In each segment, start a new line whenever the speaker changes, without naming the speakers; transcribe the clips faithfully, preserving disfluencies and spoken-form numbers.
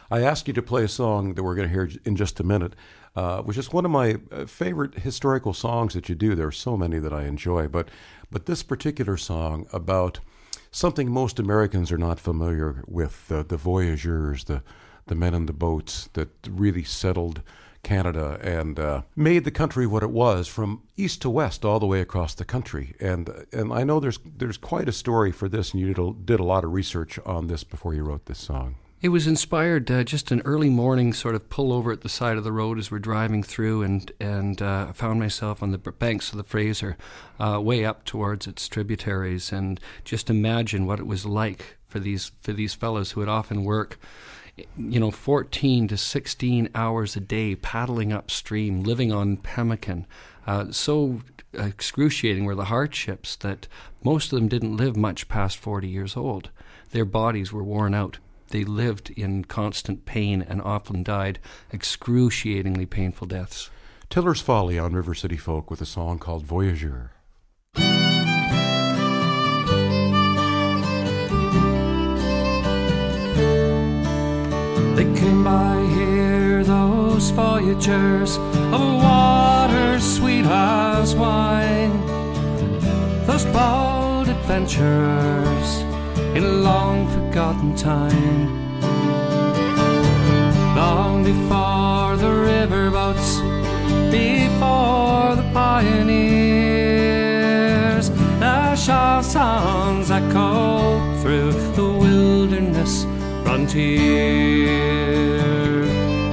I asked you to play a song that we're going to hear in just a minute, uh, which is one of my uh, favorite historical songs that you do. There are so many that I enjoy, but but this particular song about something most Americans are not familiar with, uh, the voyageurs, the, the men in the boats that really settled Canada and uh, made the country what it was from east to west all the way across the country. And and I know there's there's quite a story for this, and you did a, did a lot of research on this before you wrote this song.
It was inspired uh, just an early morning sort of pull over at the side of the road as we're driving through, and and uh, found myself on the banks of the Fraser, uh, way up towards its tributaries, and just imagine what it was like for these for these fellows who would often work, you know, fourteen to sixteen hours a day paddling upstream, living on pemmican. Uh, so excruciating were the hardships that most of them didn't live much past forty years old. Their bodies were worn out. They lived in constant pain and often died excruciatingly painful deaths.
Tiller's Folly on River City Folk with a song called Voyageur.
They came by here, those voyageurs of water sweet as wine, those bold adventurers in a long forgotten time. Long before the riverboats, before the pioneers, their shall songs echoed through the wilderness frontier.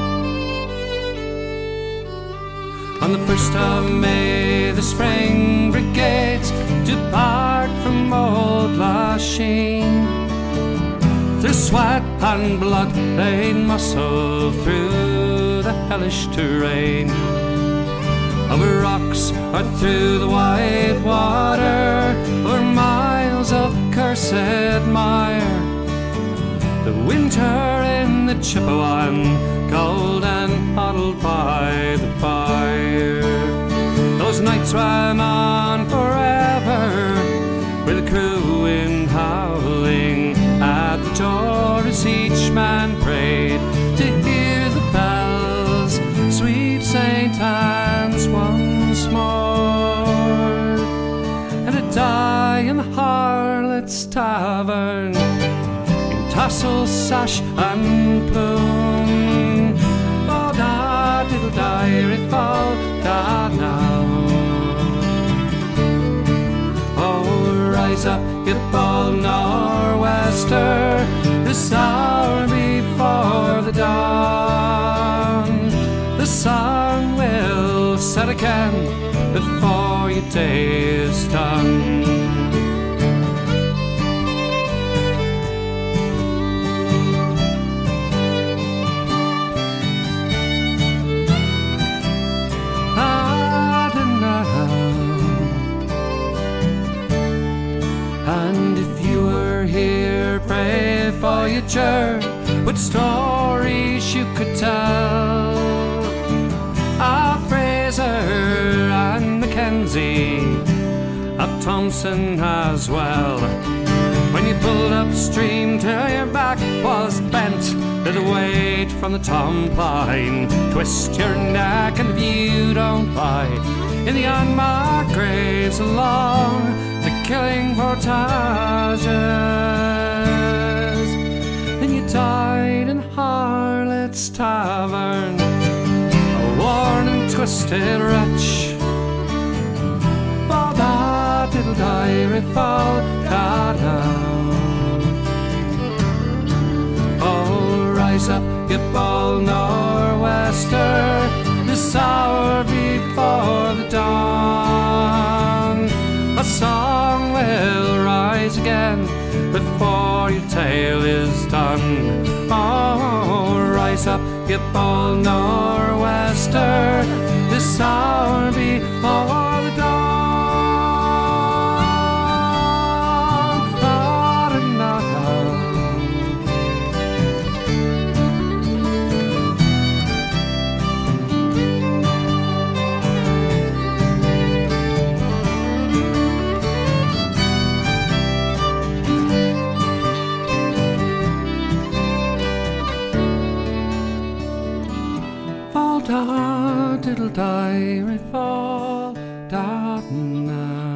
On the first of May, the spring brigades depart from old Lachine. Through sweat and blood they muscle through the hellish terrain, over rocks or through the wide water, over miles of cursed mire. The winter in the Chippewan, cold and huddled by the fire. Those nights ran on forever, with the crew wind howling at the door as each man prayed to hear the bells, sweet Saint Anne's once more, and to die in the harlot's tavern, tassel, sash and plume. Oh, da diddle diary fall da now. Oh, rise up, you bold nor'wester, this hour before the dawn. The sun will set again before your day is done. Voyager, what stories you could tell of Fraser and Mackenzie, of Thompson as well. When you pulled upstream till your back was bent to the weight from the Tompine, twist your neck and if you don't lie in the unmarked graves along the killing portages, died in Harlot's Tavern, a worn and twisted wretch. For that diddle diary fall da down. Oh, rise up, you bold nor'wester, this hour before the dawn. A song will rise again before your tale is done. Oh, rise up, you bold nor'wester, this hour before the dawn. da diddle die, re fall da na.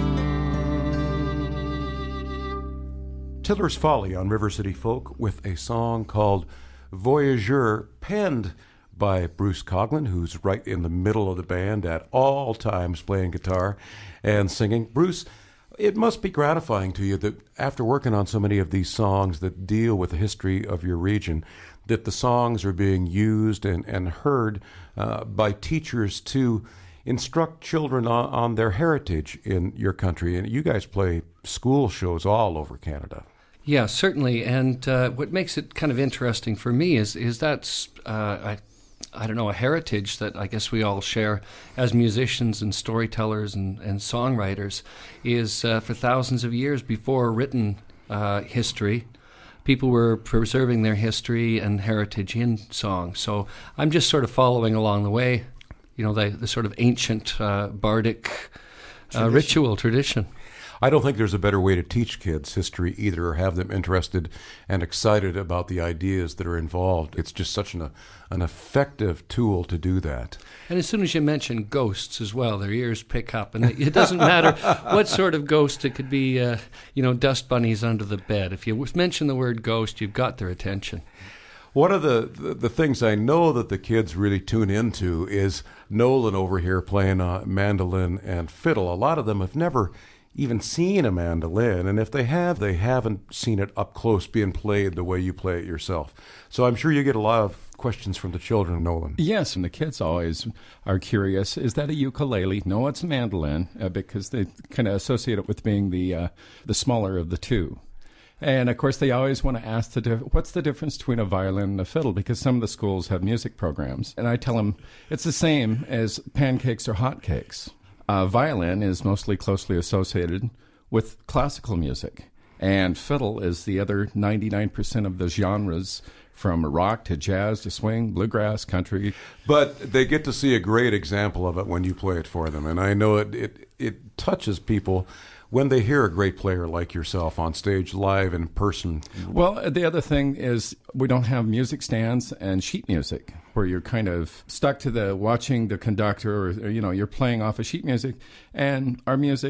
Tiller's Folly on River City Folk with a song called Voyageur, penned by Bruce Coughlin, who's right in the middle of the band at all times playing guitar and singing. Bruce, it must be gratifying to you that after working on so many of these songs that deal with the history of your region, that the songs are being used and, and heard uh, by teachers to instruct children on, on their heritage in your country. And you guys play school shows all over Canada.
Yeah, certainly. And uh, what makes it kind of interesting for me is is that's, uh, I, I don't know, a heritage that I guess we all share as musicians and storytellers and, and songwriters is uh, for thousands of years before written uh, history, people were preserving their history and heritage in song. So I'm just sort of following along the way, you know, the, the sort of ancient uh, bardic uh, ritual tradition.
I don't think there's a better way to teach kids history either, or have them interested and excited about the ideas that are involved. It's just such an, an effective tool to do that.
And as soon as you mention ghosts as well, their ears pick up. And it doesn't matter what sort of ghost. It could be, uh, you know, dust bunnies under the bed. If you mention the word ghost, you've got their attention.
One of the, the, the things I know that the kids really tune into is Nolan over here playing uh, mandolin and fiddle. A lot of them have never even seen a mandolin, and if they have, they haven't seen it up close being played the way you play it yourself. So I'm sure you get a lot of questions from the children, Nolan.
Yes, and the kids always are curious, is that a ukulele? No, it's a mandolin, uh, because they kind of associate it with being the uh, the smaller of the two. And, of course, they always want to ask, the dif- what's the difference between a violin and a fiddle? Because some of the schools have music programs. And I tell them it's the same as pancakes or hotcakes. Uh, violin is mostly closely associated with classical music, and fiddle is the other ninety-nine percent of the genres, from rock to jazz to swing, bluegrass, country.
But they get to see a great example of it when you play it for them, and I know it, it, it touches people when they hear a great player like yourself on stage, live, in person.
Well, the other thing is we don't have music stands and sheet music, where you're kind of stuck to the watching the conductor, or, you know, you're playing off of sheet music. And our music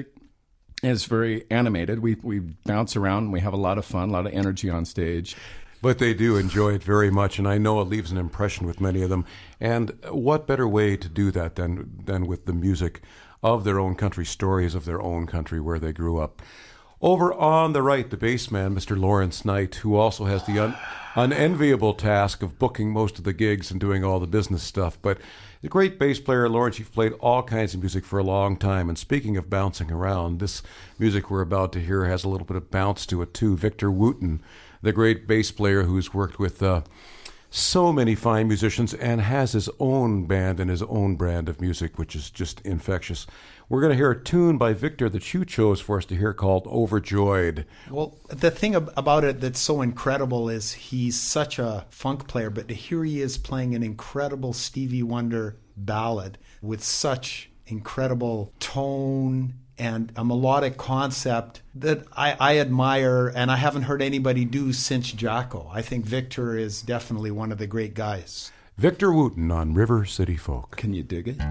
is very animated. We we bounce around, and we have a lot of fun, a lot of energy on stage.
But they do enjoy it very much, and I know it leaves an impression with many of them. And what better way to do that than than with the music of their own country, stories of their own country where they grew up. Over on the right, the bass man, Mister Lawrence Knight, who also has the un- unenviable task of booking most of the gigs and doing all the business stuff. But a great bass player, Lawrence, you've played all kinds of music for a long time. And speaking of bouncing around, this music we're about to hear has a little bit of bounce to it, too. Victor Wooten, the great bass player who's worked with uh, so many fine musicians and has his own band and his own brand of music, which is just infectious. We're going to hear a tune by Victor that you chose for us to hear called Overjoyed.
Well, the thing ab- about it that's so incredible is he's such a funk player, but here he is playing an incredible Stevie Wonder ballad with such incredible tone and a melodic concept that I, I admire, and I haven't heard anybody do since Jacko. I think Victor is definitely one of the great guys.
Victor Wooten on River City Folk.
Can you dig it?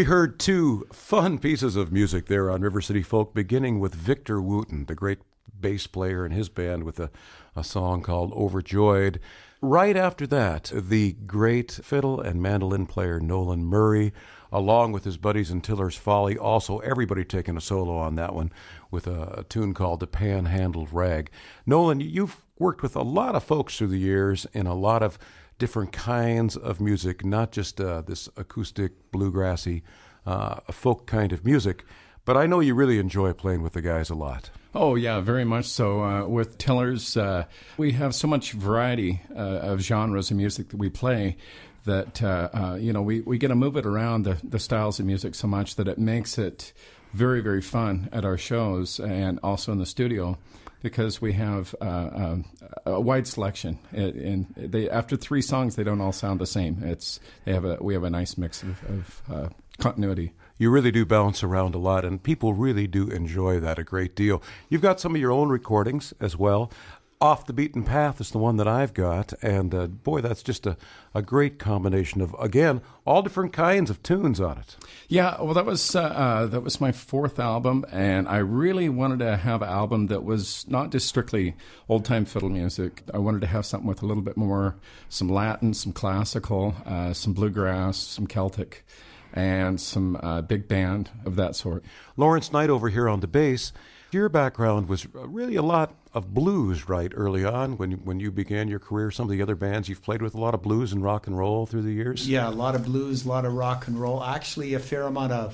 We heard two fun pieces of music there on River City Folk, beginning with Victor Wooten, the great bass player and his band, with a, a song called Overjoyed. Right after that, the great fiddle and mandolin player Nolan Murray, along with his buddies in Tiller's Folly, also everybody taking a solo on that one with a, a tune called The Panhandled Rag. Nolan, you've worked with a lot of folks through the years in a lot of different kinds of music, not just uh, this acoustic, bluegrassy, uh, folk kind of music, but I know you really enjoy playing with the guys a lot.
Oh, yeah, very much so. Uh, with Tiller's, uh, we have so much variety uh, of genres of music that we play that, uh, uh, you know, we, we get to move it around the, the styles of music so much that it makes it very, very fun at our shows and also in the studio, because we have uh, uh, a wide selection. And they, after three songs, they don't all sound the same. It's they have a we have a nice mix of, of uh, continuity.
You really do bounce around a lot, and people really do enjoy that a great deal. You've got some of your own recordings as well. Off the Beaten Path is the one that I've got, and uh, boy, that's just a, a great combination of, again, all different kinds of tunes on it.
Yeah, well, that was uh, uh, that was my fourth album, and I really wanted to have an album that was not just strictly old-time fiddle music. I wanted to have something with a little bit more, some Latin, some classical, uh, some bluegrass, some Celtic, and some uh, big band of that sort.
Lawrence Knight over here on the bass. Your background was really a lot of blues right early on when you, when you began your career. Some of the other bands you've played with, a lot of blues and rock and roll through the years.
Yeah, a lot of blues, a lot of rock and roll. Actually, a fair amount of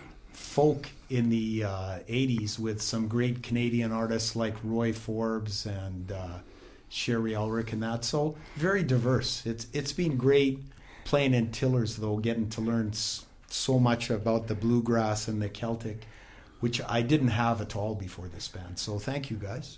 folk in the uh, eighties with some great Canadian artists like Roy Forbes and uh, Sherry Ulrich and that. So very diverse. It's It's been great playing in Tiller's, though, getting to learn so much about the bluegrass and the Celtic, which I didn't have at all before this band. So thank you, guys.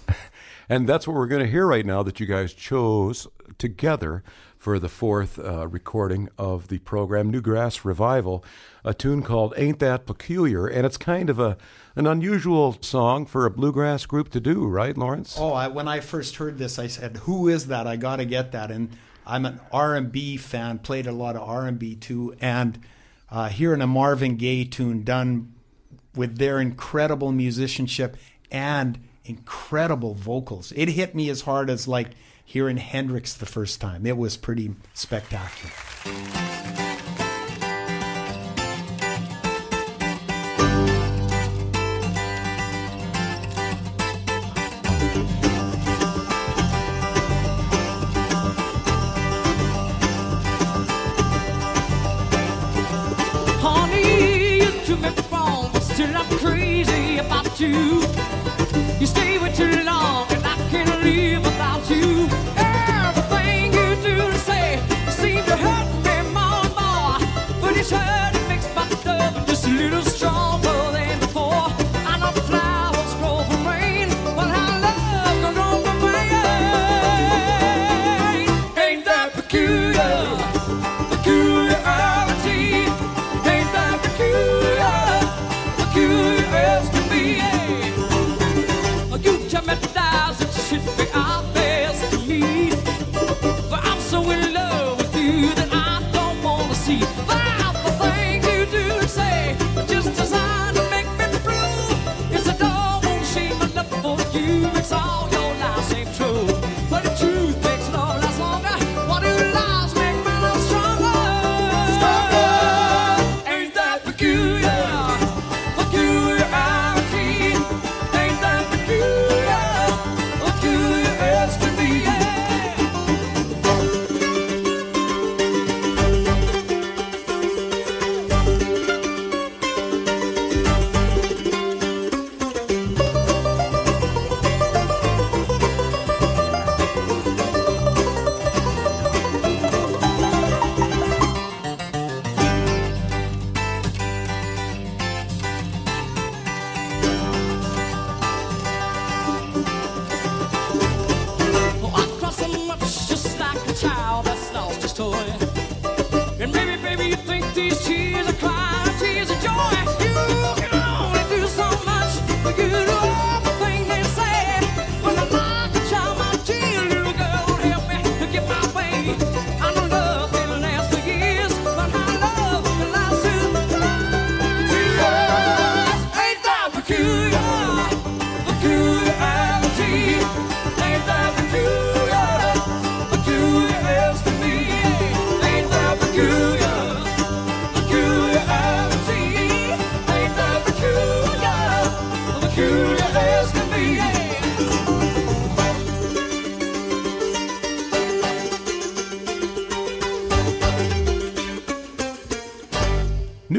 And that's what we're going to hear right now, that you guys chose together for the fourth uh, recording of the program, Newgrass Revival, a tune called Ain't That Peculiar. And it's kind of a an unusual song for a bluegrass group to do, right, Lawrence?
Oh, I, when I first heard this, I said, who is that? I got to get that. And I'm an R and B fan, played a lot of R and B too, and uh, hearing a Marvin Gaye tune done with their incredible musicianship and incredible vocals. It hit me as hard as like hearing Hendrix the first time. It was pretty spectacular.
Till I'm crazy about you. You stay with too long and I can't live without you. Everything you do and say seems to hurt me more.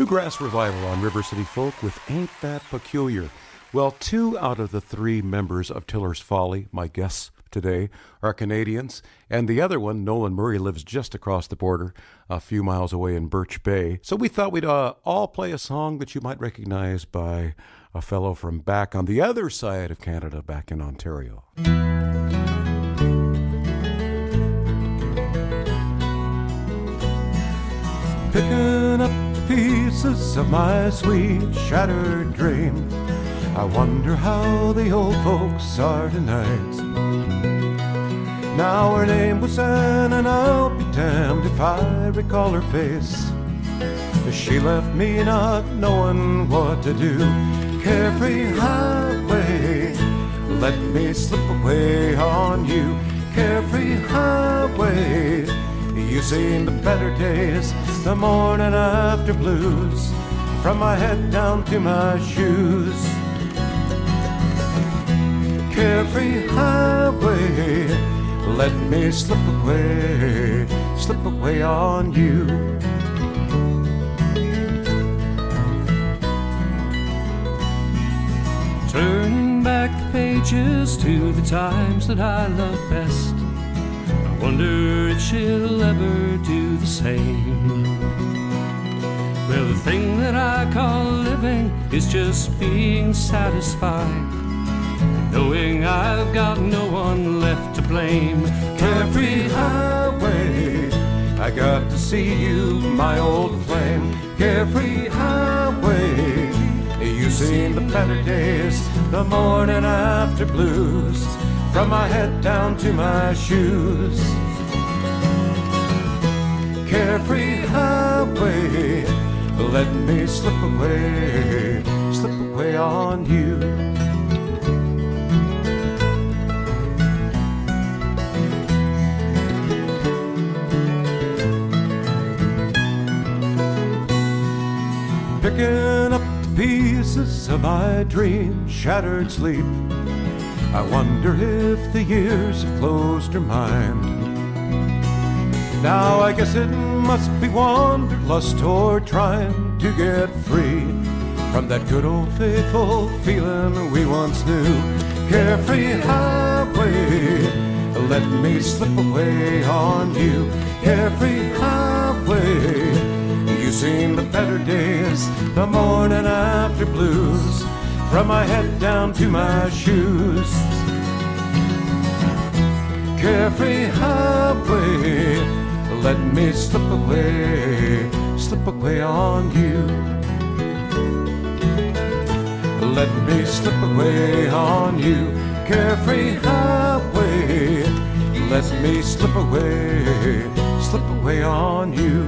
Bluegrass Revival on River City Folk with Ain't That Peculiar. Well, two out of the three members of Tiller's Folly, my guests today, are Canadians, and the other one, Nolan Murray, lives just across the border, a few miles away in Birch Bay. So we thought we'd uh, all play a song that you might recognize by a fellow from back on the other side of Canada, back in Ontario. Picking up pieces of my sweet shattered dream, I wonder how the old folks are tonight. Now her name was Anne, and I'll be damned if I recall her face. She left me not knowing what to do. Carefree highway, let me slip away on you. Carefree highway, you've seen the better days, the morning after blues, from my head down to my shoes. Carefree highway, let me slip away, slip away on you.
Turning back the pages to the times that I love best, I wonder if she'll ever do the same. Well, the thing that I call living is just being satisfied, knowing I've got no one left to blame.
Carefree highway, I got to see you, my old flame. Carefree highway, you've seen the better days, the morning after blues, from my head down to my shoes. Carefree highway, let me slip away, slip away on you. Picking up the pieces of my dream, shattered sleep, I wonder if the years have closed her mind. Now I guess it must be wanderlust or trying to get free from that good old faithful feeling we once knew. Carefree highway, let me slip away on you. Carefree highway, you've seen the better days, the morning after blues, from my head down to my shoes. Carefree highway, let me slip away, slip away on you. Let me slip away on you. Carefree highway, let me slip away, slip away on you.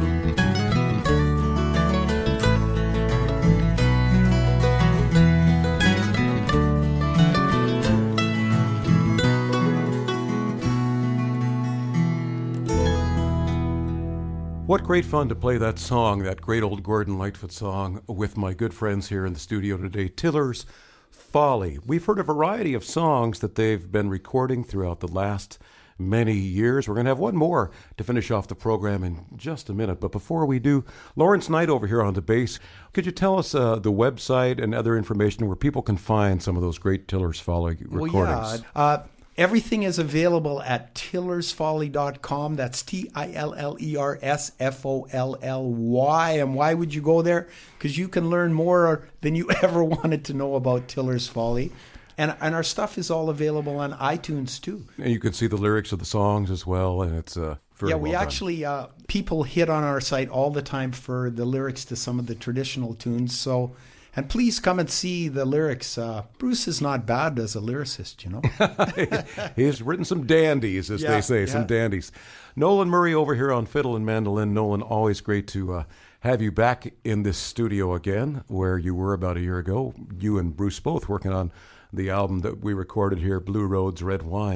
What great fun to play that song, that great old Gordon Lightfoot song, with my good friends here in the studio today, Tiller's Folly. We've heard a variety of songs that they've been recording throughout the last many years. We're going to have one more to finish off the program in just a minute. But before we do, Lawrence Knight over here on the bass, could you tell us uh, the website and other information where people can find some of those great Tiller's Folly recordings?
Well, yeah. Uh, Everything is available at tillers folly dot com. That's T I L L E R S F O L L Y. And why would you go there? Because you can learn more than you ever wanted to know about Tiller's Folly. And and our stuff is all available on iTunes, too.
And you can see the lyrics of the songs as well, and it's uh, very
Yeah, we
well
actually, uh, people hit on our site all the time for the lyrics to some of the traditional tunes, so... And please come and see the lyrics. Uh, Bruce is not bad as a lyricist, you know.
He's written some dandies, as
yeah,
they say,
yeah.
some dandies. Nolan Murray over here on fiddle and mandolin. Nolan, always great to uh, have you back in this studio again, where you were about a year ago. You and Bruce both working on the album that we recorded here, Blue Roads, Red Wine.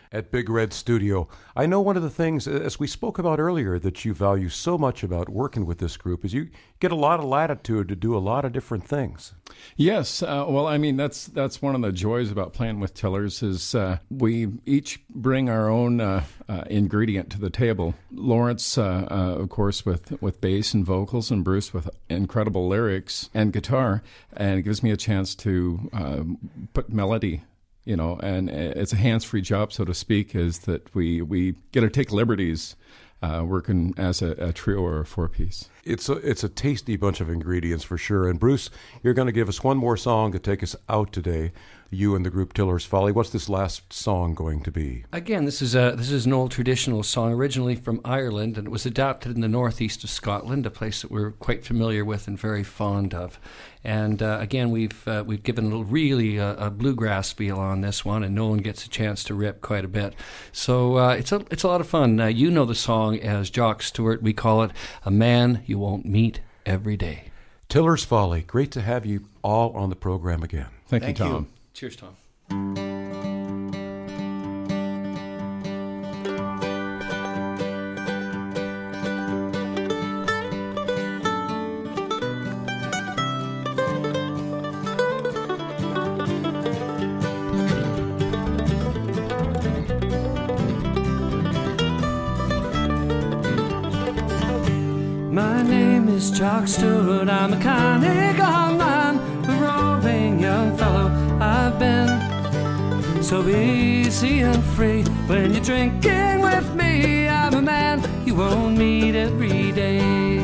at Big Red Studio. I know one of the things, as we spoke about earlier, that you value so much about working with this group is you get a lot of latitude to do a lot of different things.
Yes, uh, well, I mean that's that's one of the joys about playing with Tillers is uh, we each bring our own uh, uh, ingredient to the table. Lawrence, uh, uh, of course, with with bass and vocals, and Bruce with incredible lyrics and guitar, and it gives me a chance to uh, put melody. You know, and it's a hands-free job, so to speak, is that we, we get to take liberties uh, working as a, a trio or a four-piece.
It's a, it's a tasty bunch of ingredients for sure. And Bruce, you're going to give us one more song to take us out today, you and the group Tiller's Folly. What's this last song going to be?
Again, this is a this is an old traditional song, originally from Ireland, and it was adapted in the northeast of Scotland, a place that we're quite familiar with and very fond of. And uh, again, we've uh, we've given a really a, a bluegrass feel on this one, and Nolan gets a chance to rip quite a bit. So uh, it's a it's a lot of fun. Uh, you know the song as Jock Stewart. We call it "A Man You Won't Meet Every Day."
Tiller's Folly. Great to have you all on the program again.
Thank,
Thank
you, Tom.
you.
Cheers, Tom.
My name is Jock Stewart, I'm a Carnegie man, a roving young fellow. I've been so easy and free. When you're drinking with me, I'm a man you won't meet every day.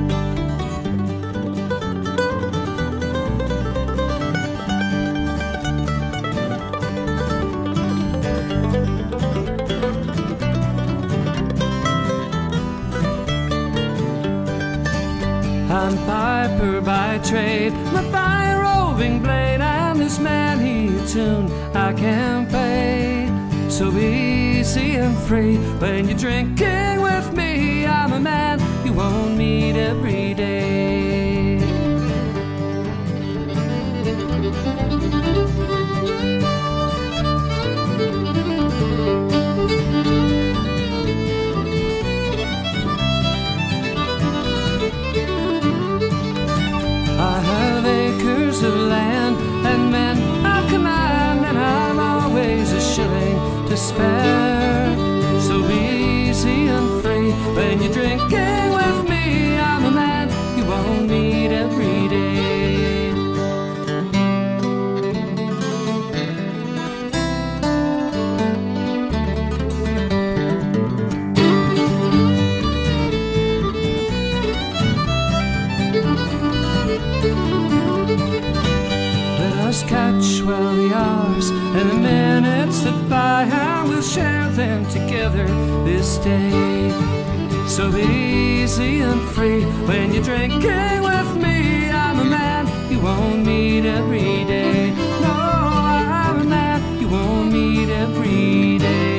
I'm piper by trade, my fire roving blade, and this man he a tune I can play. So easy and free, when you're drinking with me, I'm a man you won't meet every day. I have acres of land and men I'll command, and I've always a shilling to spare. So easy and free, when you're drinking with me, I'm a man you won't meet every day. Catch well the hours and the minutes that by, and we'll share them together this day. So easy and free, when you're drinking with me, I'm a man you won't meet every day. No, I'm a man you won't meet every day.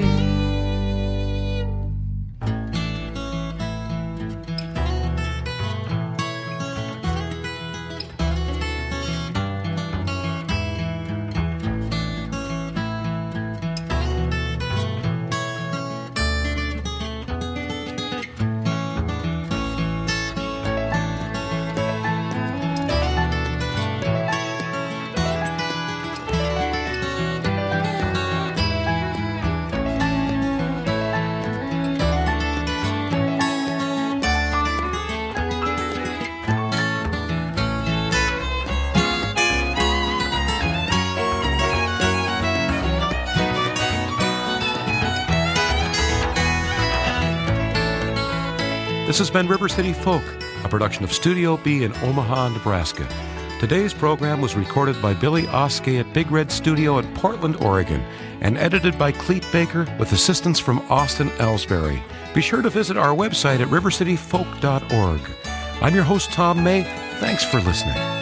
This has been River City Folk, a production of Studio B in Omaha, Nebraska. Today's program was recorded by Billy Oskey at Big Red Studio in Portland, Oregon, and edited by Clete Baker with assistance from Austin Ellsbury. Be sure to visit our website at river city folk dot org. I'm your host, Tom May. Thanks for listening.